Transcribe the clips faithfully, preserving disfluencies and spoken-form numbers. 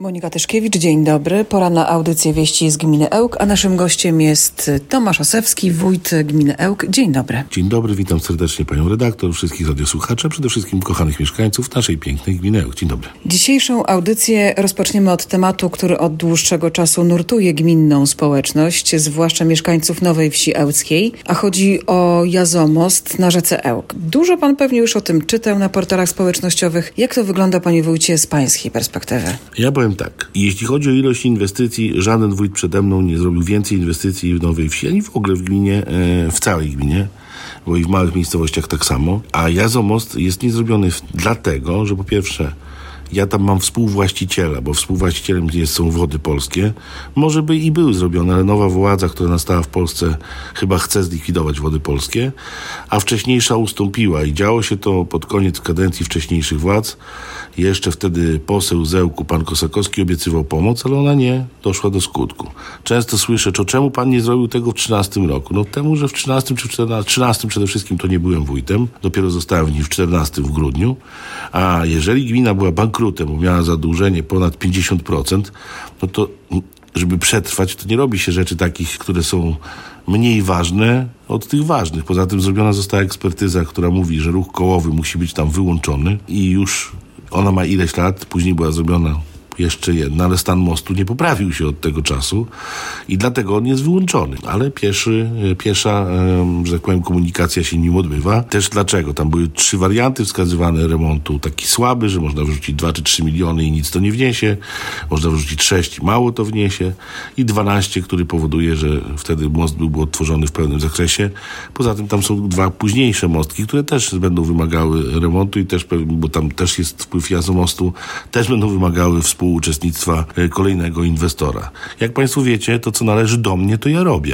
Monika Tyszkiewicz, dzień dobry. Pora na audycję Wieści z Gminy Ełk, a naszym gościem jest Tomasz Osewski, wójt gminy Ełk. Dzień dobry. Dzień dobry, witam serdecznie panią redaktor, wszystkich radiosłuchaczy, a przede wszystkim kochanych mieszkańców naszej pięknej gminy Ełk. Dzień dobry. Dzisiejszą audycję rozpoczniemy od tematu, który od dłuższego czasu nurtuje gminną społeczność, zwłaszcza mieszkańców Nowej Wsi Ełckiej, a chodzi o Jazomost na rzece Ełk. Dużo pan pewnie już o tym czytał na portalach społecznościowych. Jak to wygląda, panie wójcie, z pańskiej perspektywy? Ja powiem tak, jeśli chodzi o ilość inwestycji, żaden wójt przede mną nie zrobił więcej inwestycji w Nowej Wsi, ani w ogóle w gminie, w całej gminie, bo i w małych miejscowościach tak samo. A Jazomost jest niezrobiony w, dlatego, że po pierwsze ja tam mam współwłaściciela, bo współwłaścicielem jest, są Wody Polskie. Może by i były zrobione, ale nowa władza, która nastała w Polsce, chyba chce zlikwidować Wody Polskie, a wcześniejsza ustąpiła i działo się to pod koniec kadencji wcześniejszych władz. Jeszcze wtedy poseł z Ełku, pan Kosakowski, obiecywał pomoc, ale ona nie doszła do skutku. Często słyszę, to czemu pan nie zrobił tego w trzynastym roku? No temu, że w trzynastym czy w czternastym, trzynastym przede wszystkim to nie byłem wójtem, dopiero zostałem w nim w czternastym w grudniu, a jeżeli gmina była bankrutem, bo miała zadłużenie ponad pięćdziesiąt procent, no to żeby przetrwać, to nie robi się rzeczy takich, które są mniej ważne od tych ważnych. Poza tym zrobiona została ekspertyza, która mówi, że ruch kołowy musi być tam wyłączony i już ona ma ileś lat, później była zrobiona jeszcze jedna, ale stan mostu nie poprawił się od tego czasu i dlatego on jest wyłączony. Ale pieszy, piesza, że tak powiem, komunikacja się nim odbywa. Też dlaczego? Tam były trzy warianty wskazywane remontu. Taki słaby, że można wyrzucić dwa czy trzy miliony i nic to nie wniesie. Można wyrzucić sześć i mało to wniesie. I dwanaście, który powoduje, że wtedy most byłby odtworzony w pełnym zakresie. Poza tym tam są dwa późniejsze mostki, które też będą wymagały remontu i też, bo tam też jest wpływ Jazomostu, też będą wymagały współ uczestnictwa kolejnego inwestora. Jak państwo wiecie, to co należy do mnie, to ja robię.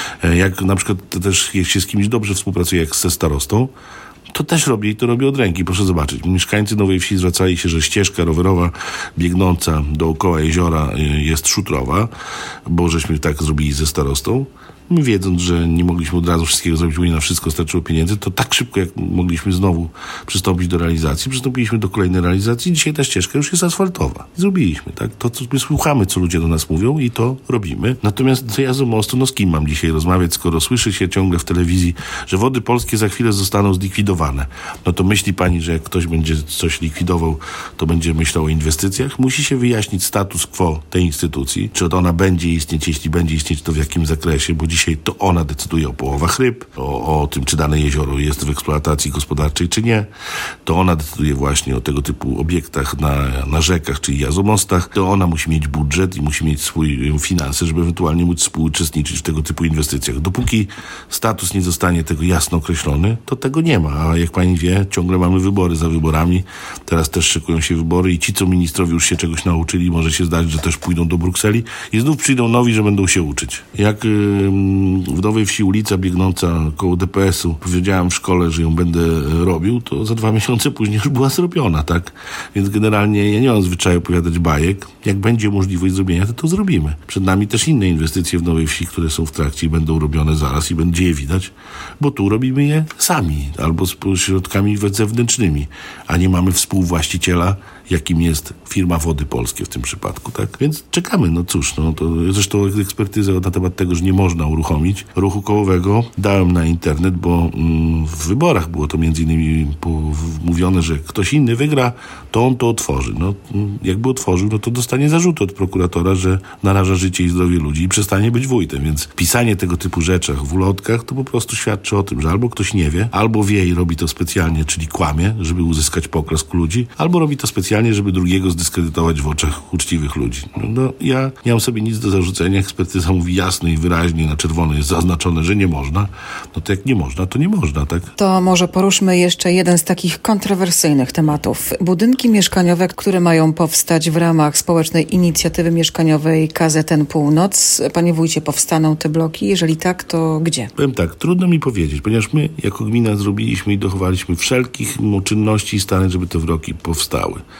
Jak na przykład też jak się z kimś dobrze współpracuję, jak ze starostą, to też robię i to robię od ręki. Proszę zobaczyć. Mieszkańcy Nowej Wsi zwracali się, że ścieżka rowerowa biegnąca dookoła jeziora jest szutrowa, bo żeśmy tak zrobili ze starostą. My wiedząc, że nie mogliśmy od razu wszystkiego zrobić, bo nie na wszystko starczyło pieniędzy, to tak szybko jak mogliśmy znowu przystąpić do realizacji, przystąpiliśmy do kolejnej realizacji. Dzisiaj ta ścieżka już jest asfaltowa. Zrobiliśmy, tak? To, co my słuchamy, co ludzie do nas mówią i to robimy. Natomiast do Jazomostu, no z kim mam dzisiaj rozmawiać, skoro słyszy się ciągle w telewizji, że Wody Polskie za chwilę zostaną zlikwidowane. No to myśli pani, że jak ktoś będzie coś likwidował, to będzie myślał o inwestycjach? Musi się wyjaśnić status quo tej instytucji. Czy ona będzie istnieć, jeśli będzie istnieć, to w jakim zakresie, bo dzisiaj Dzisiaj to ona decyduje o połowach ryb, o, o tym, czy dane jezioro jest w eksploatacji gospodarczej, czy nie. To ona decyduje właśnie o tego typu obiektach na, na rzekach, czyli Jazomostach. To ona musi mieć budżet i musi mieć swój finanse, żeby ewentualnie móc współuczestniczyć w tego typu inwestycjach. Dopóki status nie zostanie tego jasno określony, to tego nie ma. A jak pani wie, ciągle mamy wybory za wyborami. Teraz też szykują się wybory i ci, co ministrowie już się czegoś nauczyli, może się zdać, że też pójdą do Brukseli i znów przyjdą nowi, że będą się uczyć. Jak yy, w Nowej Wsi ulica biegnąca koło D P S u, powiedziałem w szkole, że ją będę robił, to za dwa miesiące później już była zrobiona, tak? Więc generalnie ja nie mam zwyczaju opowiadać bajek. Jak będzie możliwość zrobienia, to to zrobimy. Przed nami też inne inwestycje w Nowej Wsi, które są w trakcie i będą robione zaraz i będzie je widać, bo tu robimy je sami albo z środkami zewnętrznymi, a nie mamy współwłaściciela, jakim jest firma Wody Polskie w tym przypadku, tak? Więc czekamy, no cóż, no to zresztą ekspertyzę na temat tego, że nie można uruchomić ruchu kołowego dałem na internet, bo mm, w wyborach było to między innymi mówione, że ktoś inny wygra, to on to otworzy. No, jakby otworzył, no to dostanie zarzuty od prokuratora, że naraża życie i zdrowie ludzi i przestanie być wójtem, więc pisanie tego typu rzeczach w ulotkach to po prostu świadczy o tym, że albo ktoś nie wie, albo wie i robi to specjalnie, czyli kłamie, żeby uzyskać poklask ludzi, albo robi to specjalnie, żeby drugiego zdyskredytować w oczach uczciwych ludzi. No, no ja nie mam sobie nic do zarzucenia, ekspertyza mówi jasno i wyraźnie, na czerwono jest zaznaczone, że nie można, no to jak nie można, to nie można, tak? To może poruszmy jeszcze jeden z takich kontrowersyjnych tematów. Budynki mieszkaniowe, które mają powstać w ramach społecznej inicjatywy mieszkaniowej K Z N Północ. Panie wójcie, powstaną te bloki? Jeżeli tak, to gdzie? Powiem tak, trudno mi powiedzieć, ponieważ my jako gmina zrobiliśmy i dochowaliśmy wszelkich czynności i starań, żeby te bloki powstały.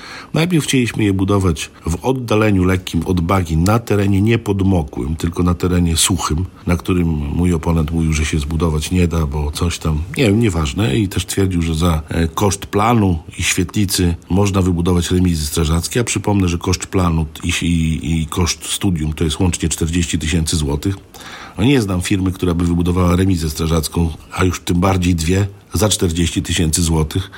Najpierw chcieliśmy je budować w oddaleniu lekkim od bagien na terenie niepodmokłym, tylko na terenie suchym, na którym mój oponent mówił, że się zbudować nie da, bo coś tam, nie wiem, nieważne, i też twierdził, że za koszt planu i świetlicy można wybudować remizy strażackie. Ja przypomnę, że koszt planu i, i, i koszt studium to jest łącznie czterdzieści tysięcy złotych. No nie znam firmy, która by wybudowała remizę strażacką, a już tym bardziej dwie, za czterdzieści tysięcy złotych.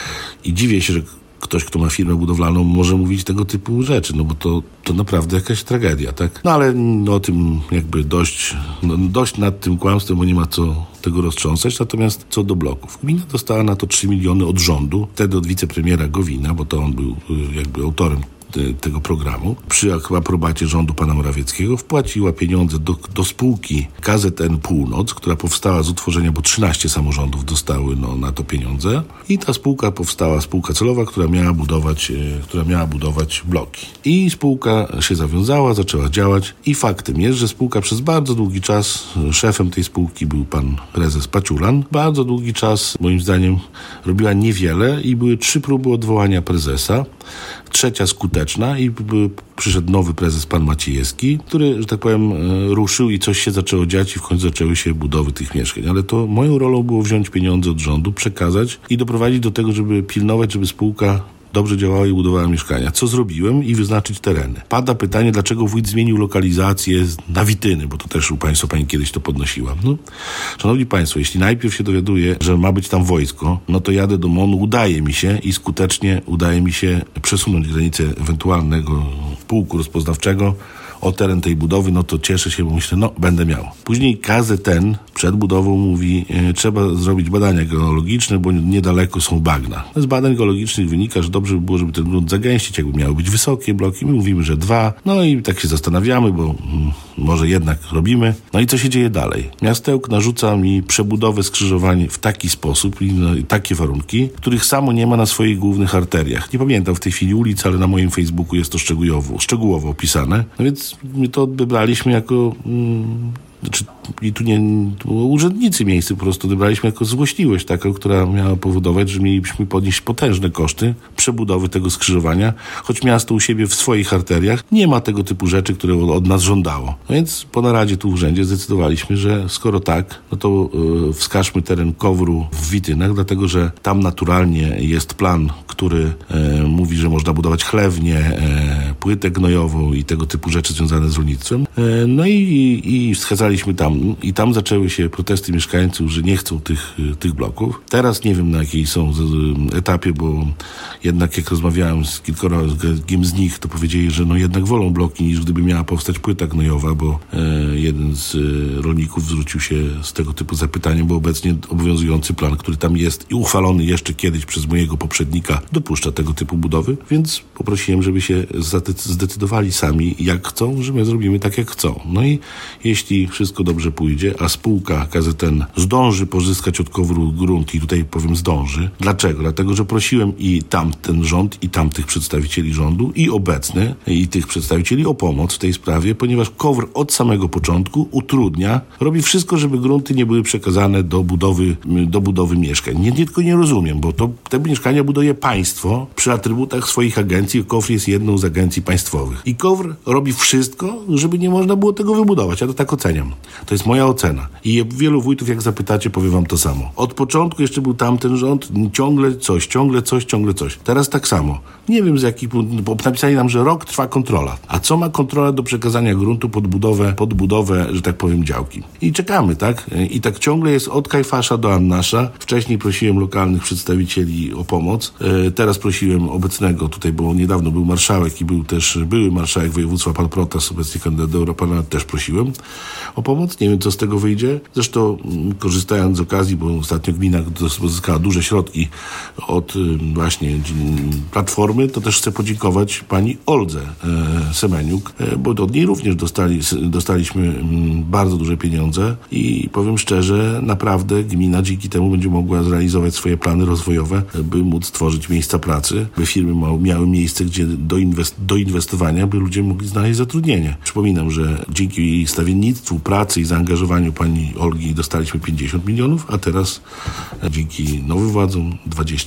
I dziwię się, że ktoś, kto ma firmę budowlaną, może mówić tego typu rzeczy, no bo to, to naprawdę jakaś tragedia, tak? No ale no, o tym jakby dość, no, dość nad tym kłamstwem, bo nie ma co tego roztrząsać. Natomiast co do bloków. Gmina dostała na to trzy miliony od rządu, wtedy od wicepremiera Gowina, bo to on był jakby autorem tego programu, przy aprobacie rządu pana Morawieckiego, wpłaciła pieniądze do, do spółki K Z N Północ, która powstała z utworzenia, bo trzynaście samorządów dostały no, na to pieniądze, i ta spółka powstała, spółka celowa, która miała budować, e, która miała budować bloki. I spółka się zawiązała, zaczęła działać i faktem jest, że spółka przez bardzo długi czas, szefem tej spółki był pan prezes Paciulan, bardzo długi czas, moim zdaniem, robiła niewiele i były trzy próby odwołania prezesa, trzecia skuteczna i przyszedł nowy prezes, pan Maciejewski, który, że tak powiem, ruszył i coś się zaczęło dziać i w końcu zaczęły się budowy tych mieszkań. Ale to moją rolą było wziąć pieniądze od rządu, przekazać i doprowadzić do tego, żeby pilnować, żeby spółka dobrze działała i budowała mieszkania. Co zrobiłem? I wyznaczyć tereny. Pada pytanie, dlaczego wójt zmienił lokalizację na Wityny, bo to też u Państwa pani kiedyś to podnosiła. No, szanowni Państwo, jeśli najpierw się dowiaduję, że ma być tam wojsko, no to jadę do M O N-u, udaje mi się i skutecznie udaje mi się przesunąć granicę ewentualnego pułku rozpoznawczego o teren tej budowy, no to cieszę się, bo myślę, no będę miał. Później K Z N przed budową mówi, e, trzeba zrobić badania geologiczne, bo niedaleko są bagna. Z badań geologicznych wynika, że dobrze by było, żeby ten grunt zagęścić, jakby miały być wysokie bloki. My mówimy, że dwa. No i tak się zastanawiamy, bo mm, może jednak robimy. No i co się dzieje dalej? Miastełk narzuca mi przebudowę skrzyżowań w taki sposób i no, takie warunki, których samo nie ma na swoich głównych arteriach. Nie pamiętam w tej chwili ulic, ale na moim Facebooku jest to szczegółowo, szczegółowo opisane. No więc my to odebraliśmy jako... Mm, Znaczy, i tu nie tu urzędnicy miejscy po prostu odebraliśmy jako złośliwość taką, która miała powodować, że mielibyśmy podnieść potężne koszty przebudowy tego skrzyżowania, choć miasto u siebie w swoich arteriach nie ma tego typu rzeczy, które od nas żądało. No więc po naradzie tu w urzędzie zdecydowaliśmy, że skoro tak, no to yy, wskażmy teren Kowru w Witynach, dlatego że tam naturalnie jest plan, który yy, mówi, że można budować chlewnię, yy, płytę gnojową i tego typu rzeczy związane z rolnictwem. Yy, no i, i wskazaliśmy tam i tam zaczęły się protesty mieszkańców, że nie chcą tych, tych bloków. Teraz nie wiem, na jakiej są etapie, bo jednak jak rozmawiałem z kilkoragiem z nich, to powiedzieli, że no jednak wolą bloki, niż gdyby miała powstać płyta gnojowa, bo e, jeden z e, rolników zwrócił się z tego typu zapytaniem, bo obecnie obowiązujący plan, który tam jest i uchwalony jeszcze kiedyś przez mojego poprzednika, dopuszcza tego typu budowy, więc poprosiłem, żeby się zdecydowali sami, jak chcą, że my zrobimy tak, jak chcą. No i jeśli wszystko dobrze pójdzie, a spółka K Z N zdąży pozyskać od Kowru grunt i tutaj powiem zdąży. Dlaczego? Dlatego, że prosiłem i tamten rząd, i tamtych przedstawicieli rządu, i obecny, i tych przedstawicieli o pomoc w tej sprawie, ponieważ Kowr od samego początku utrudnia, robi wszystko, żeby grunty nie były przekazane do budowy, do budowy mieszkań. Nie, nie tylko nie rozumiem, bo to te mieszkania buduje państwo przy atrybutach swoich agencji. Kowr jest jedną z agencji państwowych. I Kowr robi wszystko, żeby nie można było tego wybudować. Ja to tak oceniam. To jest moja ocena. I wielu wójtów, jak zapytacie, powiem wam to samo. Od początku jeszcze był tamten rząd, ciągle coś, ciągle coś, ciągle coś. Teraz tak samo. Nie wiem z jakich, bo napisali nam, że rok trwa kontrola. A co ma kontrola do przekazania gruntu pod budowę, pod budowę, że tak powiem, działki? I czekamy, tak? I tak ciągle jest od Kajfasza do Annasza. Wcześniej prosiłem lokalnych przedstawicieli o pomoc. Teraz prosiłem obecnego tutaj, bo niedawno był marszałek i był też były marszałek województwa, pan Protas, obecnie kandydat do Europarlamentu, też prosiłem o pomoc. Nie wiem, co z tego wyjdzie. Zresztą korzystając z okazji, bo ostatnio gmina pozyskała duże środki od właśnie Platformy, to też chcę podziękować pani Oldze e, Semeniuk, e, bo od niej również dostali, dostaliśmy m, bardzo duże pieniądze i powiem szczerze, naprawdę gmina dzięki temu będzie mogła zrealizować swoje plany rozwojowe, by móc tworzyć miejsca pracy, by firmy ma, miały miejsce, gdzie do, inwest, do inwestowania, by ludzie mogli znaleźć zatrudnienie. Przypominam, że dzięki jej stawiennictwu, pracy i zaangażowaniu pani Olgi dostaliśmy pięćdziesiąt milionów, a teraz dzięki nowym władzom dwadzieścia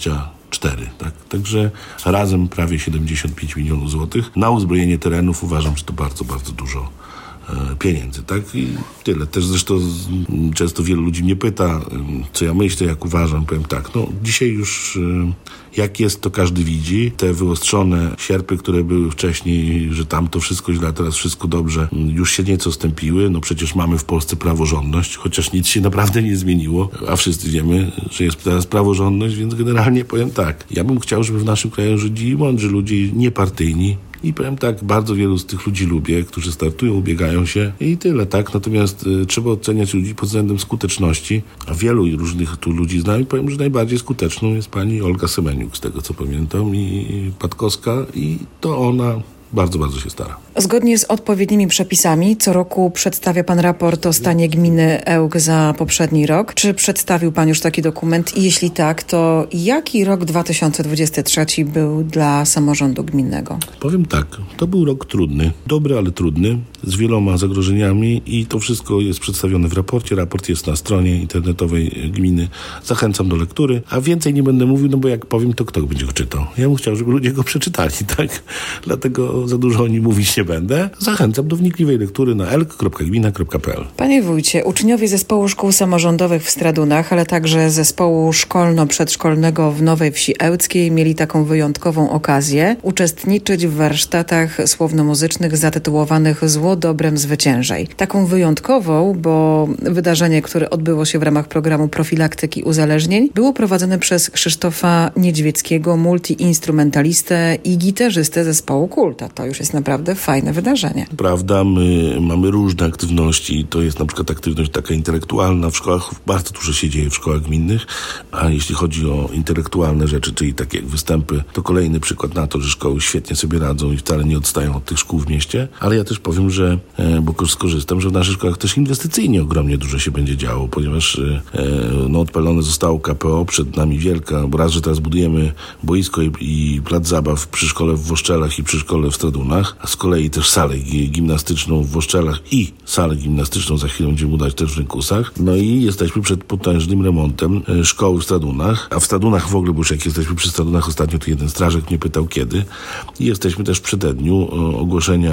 cztery. Tak? Także razem prawie siedemdziesiąt pięć milionów złotych. Na uzbrojenie terenów uważam, że to bardzo, bardzo dużo pieniędzy, tak? I tyle. Też zresztą często wielu ludzi mnie pyta, co ja myślę, jak uważam. Powiem tak, no dzisiaj już jak jest, to każdy widzi. Te wyostrzone sierpy, które były wcześniej, że tam to wszystko źle, a teraz wszystko dobrze, już się nieco stępiły. No przecież mamy w Polsce praworządność, chociaż nic się naprawdę nie zmieniło, a wszyscy wiemy, że jest teraz praworządność, więc generalnie powiem tak. Ja bym chciał, żeby w naszym kraju rządzili mądrzy ludzie, niepartyjni. I powiem tak, bardzo wielu z tych ludzi lubię, którzy startują, ubiegają się i tyle, tak? Natomiast y, trzeba oceniać ludzi pod względem skuteczności, a wielu różnych tu ludzi znam i powiem, że najbardziej skuteczną jest pani Olga Semeniuk, z tego co pamiętam, i, i Patkowska, i to ona bardzo, bardzo się stara. Zgodnie z odpowiednimi przepisami co roku przedstawia pan raport o stanie gminy Ełk za poprzedni rok. Czy przedstawił pan już taki dokument? I jeśli tak, to jaki rok dwa tysiące dwudziesty trzeci był dla samorządu gminnego? Powiem tak, to był rok trudny, dobry, ale trudny, z wieloma zagrożeniami i to wszystko jest przedstawione w raporcie. Raport jest na stronie internetowej gminy. Zachęcam do lektury, a więcej nie będę mówił, no bo jak powiem, to kto będzie go czytał? Ja bym chciał, żeby ludzie go przeczytali, tak? Dlatego za dużo o nim mówić nie będę. Zachęcam do wnikliwej lektury na elk kropka gmina kropka p l. Panie wójcie, uczniowie Zespołu Szkół Samorządowych w Stradunach, ale także Zespołu Szkolno-Przedszkolnego w Nowej Wsi Ełckiej mieli taką wyjątkową okazję uczestniczyć w warsztatach słowno-muzycznych zatytułowanych Zło dobrem zwyciężaj. Taką wyjątkową, bo wydarzenie, które odbyło się w ramach programu profilaktyki uzależnień, było prowadzone przez Krzysztofa Niedźwieckiego, multiinstrumentalistę i gitarzystę zespołu Kulta. To już jest naprawdę fajne wydarzenie. Prawda, my mamy różne aktywności. To jest na przykład aktywność taka intelektualna. W szkołach bardzo dużo się dzieje w szkołach gminnych, a jeśli chodzi o intelektualne rzeczy, czyli takie jak występy, to kolejny przykład na to, że szkoły świetnie sobie radzą i wcale nie odstają od tych szkół w mieście. Ale ja też powiem, że, bo skorzystam, że w naszych szkołach też inwestycyjnie ogromnie dużo się będzie działo, ponieważ no, odpalone zostało K P O, przed nami wielka, bo raz, że teraz budujemy boisko i, i plac zabaw przy szkole w Woszczelach i przy szkole w Stradunach, a z kolei też salę gimnastyczną w Woszczelach i salę gimnastyczną za chwilę będziemy budować też w Rynkusach. No i jesteśmy przed potężnym remontem szkoły w Stradunach, a w Stradunach w ogóle, bo już jak jesteśmy przy Stradunach ostatnio, to jeden strażak mnie pytał kiedy. I jesteśmy też w przededniu ogłoszenia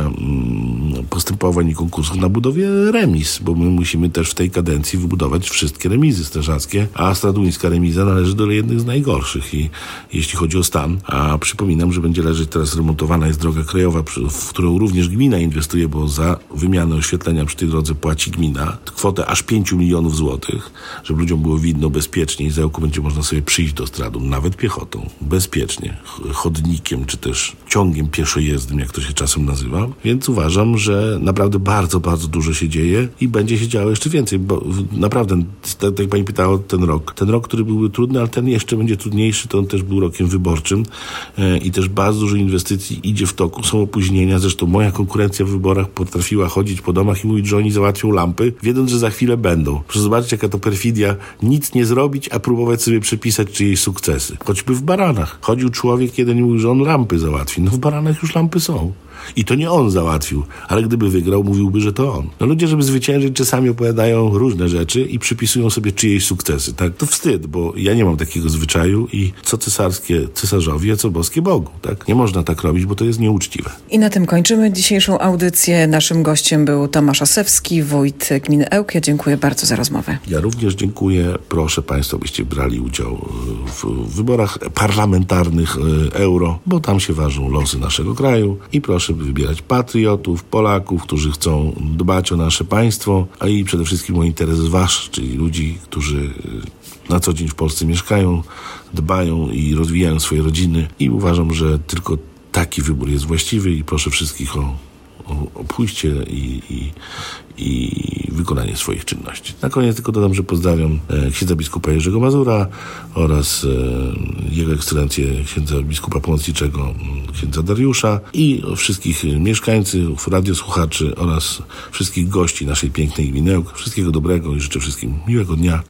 mm, postępowań i konkursów na budowie remiz, bo my musimy też w tej kadencji wybudować wszystkie remizy strażackie, a straduńska remiza należy do jednych z najgorszych i jeśli chodzi o stan, a przypominam, że będzie leżeć teraz remontowana jest droga krajowa, w którą również gmina inwestuje, bo za wymianę oświetlenia przy tej drodze płaci gmina kwotę aż pięciu milionów złotych, żeby ludziom było widno bezpiecznie i z Ełku będzie można sobie przyjść do Stradun, nawet piechotą, bezpiecznie, chodnikiem, czy też ciągiem pieszojezdnym, jak to się czasem nazywa. Więc uważam, że naprawdę bardzo, bardzo dużo się dzieje i będzie się działo jeszcze więcej, bo naprawdę, tak jak pani pytała, ten rok, ten rok, który byłby trudny, ale ten jeszcze będzie trudniejszy, to on też był rokiem wyborczym i też bardzo dużo inwestycji idzie w toku, są opóźnienia, zresztą moja konkurencja w wyborach potrafiła chodzić po domach i mówić, że oni załatwią lampy, wiedząc, że za chwilę będą. Proszę zobaczyć, jaka to perfidia, nic nie zrobić, a próbować sobie przepisać czyjeś sukcesy. Choćby w Baranach. Chodził człowiek jeden i mówił, że on lampy załatwi. No w Baranach już lampy są. I to nie on załatwił, ale gdyby wygrał, mówiłby, że to on. No ludzie, żeby zwyciężyć, czasami opowiadają różne rzeczy i przypisują sobie czyjeś sukcesy. Tak? To wstyd, bo ja nie mam takiego zwyczaju i co cesarskie cesarzowi, a co boskie Bogu. Tak? Nie można tak robić, bo to jest nieuczciwe. I na tym kończymy dzisiejszą audycję. Naszym gościem był Tomasz Asewski, wójt gminy Ełk. Ja dziękuję bardzo za rozmowę. Ja również dziękuję. Proszę Państwa, byście brali udział w wyborach parlamentarnych euro, bo tam się ważą losy naszego kraju i proszę wybierać patriotów, Polaków, którzy chcą dbać o nasze państwo, a i przede wszystkim o interes wasz, czyli ludzi, którzy na co dzień w Polsce mieszkają, dbają i rozwijają swoje rodziny i uważam, że tylko taki wybór jest właściwy i proszę wszystkich o, o, o pójście i, i, i wykonanie swoich czynności. Na koniec tylko dodam, że pozdrawiam e, księdza biskupa Jerzego Mazura oraz e, jego ekscelencję księdza biskupa pomocniczego księdza Dariusza i wszystkich mieszkańców, radiosłuchaczy oraz wszystkich gości naszej pięknej gminy Ełk. Wszystkiego dobrego i życzę wszystkim miłego dnia.